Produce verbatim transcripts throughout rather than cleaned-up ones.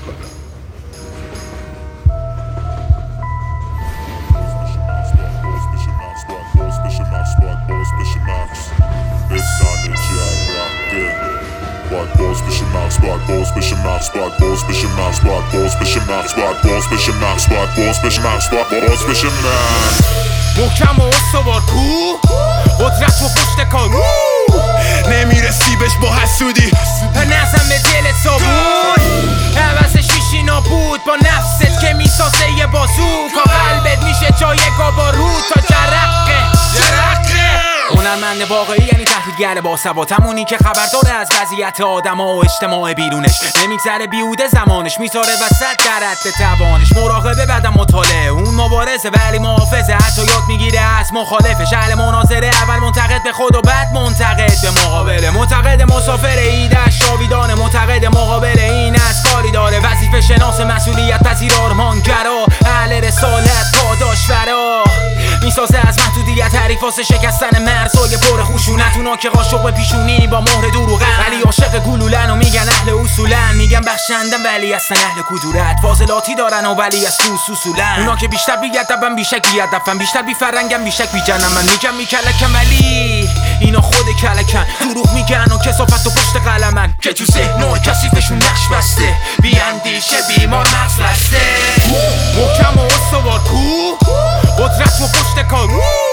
Balls bishop mouth spot, balls bishop mouth spot, balls bishop mouth spot, balls bishop mouth spot, balls bishop mouth spot, balls bishop mouth spot, balls bishop mouth. محکم و استوار کو قدرت و پشت کار نمیرسی بهش با حسودی نزن به دلت صابون عوضش میشی نابود با نفست که میسازه یه بازو کا قلبت میشه جای گابارو تا جرقه جرقه هنرمند واقعی یعنی تحلیلگر باسواد، همونی که خبر داره از وضعیت آدما و اجتماع بیرونش، نمیگذره بیهوده زمانش، میذاره وسط در حد توانش. مراقبه بعدم مطالعه، اون مبارزه ولی محافظه، حتی یاد میگیره از مخالفش. اهل مناظره، اول منتقد به خود و بعد منتقد به مقابله. معتقد مسافر ایدش راویدانه، معتقد مقابل این از کاری داره. وظیفه شناس، مسئولیت پذیر، آرمانگرا، اهل رسالت، پاداش فرا، میسازه از محدودیت حریف واسه شکستن مرزای پر خشونت. اونا که قاشق به پیشونی با مهر دروغن، ولی عاشق گلولن و میگن اهل اصولن. میگن بخشندن ولی اصلا اهل کدورت، فاضلاتی دارن و ولی از تو اصولن. اونا که بیشتر بیادبن بیشک بیادبن، بیشتر بیفرنگن بیشک بیجنن. من میگم میکلکن ولی اینا خود کلکن، دروغ میگن و کثافت و پشت قلمن که تو ذهن کثیفشون نقش بسته. بی اندیشه بیمار مغز لسته، محکم و استوار کو قدرت و پشت کار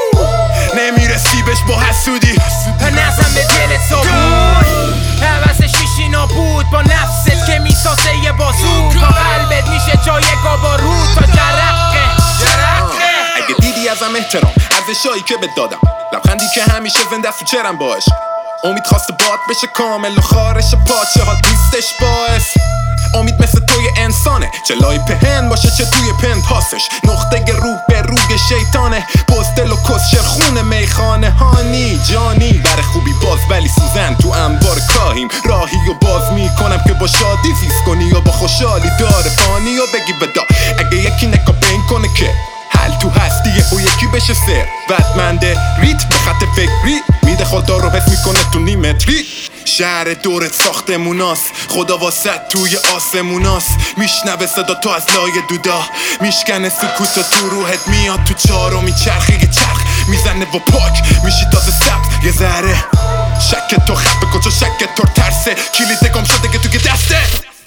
نمیرسی بهش با حسودی نزن به دلت صابون عوضش میشی نابود با نفست که میسازه یه بازو کا قلبت میشه جای گابارو تا جرقه جرقه. اگه دیدی ازم احترام، ارزشایی که بهت دادم، لبخندی که همیشه زنده است تو چرم باش، امید خواسته باد بشه کامل و خارش پاچه ها دوستش باعث. امید مثل توی انسانه، چه لای پهن باشه چه توی پنتاسش. نقطه روح به روی شیطانه، بزدل و کسشر خونه میخانه. هانی جانی بر خوبی باز ولی سوزن تو انبار کاهیم. راهی و باز میکنم که با شادی زیست کنی و با خوشحالی داره فانی و بگی بدا. اگه یکی نکاپین کنه که حل تو هستیه و یکی بشه سر بدمنده ریت به خط فکری میده خدا رو حس میکنه تو نیمتری. شهر دورت ساختموناست، خدا واسط توی آسموناست. میشنوه صدا تو از لای دودا، میشکنه سکوت و تو روحت میاد تو چارو میچرخه یه چرخ میزنه و پاک میشی تازه سبت یه ذره. شک تو خفه کن چون شک تو ترسه، کلید گم شده که توی دسته.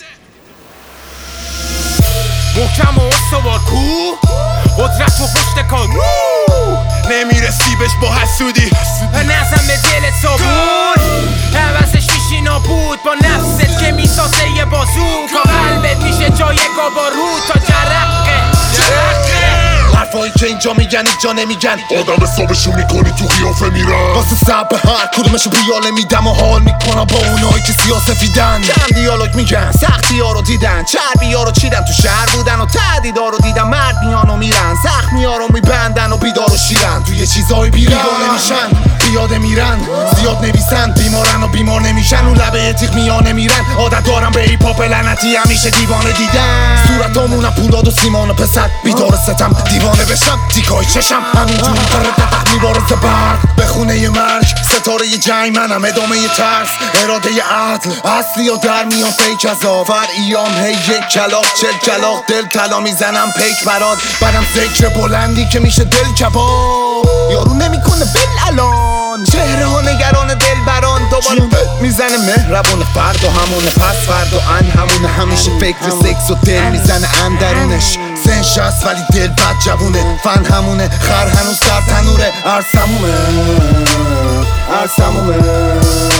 محکم و استوار کو قدرت و پشت کار نمیرسی بهش با حسودی نزن به دلت صابون عوضش میشی نابود با نفست که میسازه یه بازو کا قلبت میشه جای گابارو تا جرقه جرقه. حرفایی که اینجا میگن اینجا نمیگن، آدم حسابشون میکنی تو قیافه میرن. واسه سب به هر کدومشو بیاله میدم و حال میکنم با اونایی که سیاسفیدن. کم دیالوگ میگن، سختی ها رو دیدن، چربی ها رو چیدن، تو شهر بودن و تهدیدا رو دیدن. مرد میان و میرن، زخمی ها رو میبندن و بیدار و شیرن. تو یه چیزایی بیگانه میشن، بیاده میرن، زیاد نویسن، بیمارن و بیمار نمیشن. اون لبه تیغ میانه میرن، عادت دارم به ایپاپ لعنتی همیشه دیوانه دیدن. صورتامونم پولاد و سیمان و پسر، بیدار ستم دیوانه بشم، تیکای چشم همینجوری پرده میبارزه برق به خونه ی مرگ. ستاره ی جنگ منم، ادامه ی ترس، اراده ی عدل اصلی و در میان فیک از آفر ایام. هی یک کلاق چل کلاق دل طلا میزنم پیک برات. برم ذکر بلندی که میشه دل کباب، یارو نمیکنه بل الان. چهره ها نگران دل بران، دوباره میزنه مهربون. فردا همونه پس فردا ان همونه، همیشه فکر سکس و دل میزنه اندرونش. سن شست ولی دل بد جوونه، فن همونه، خر هنوز سر تنوره. ارسمومه ارسمومه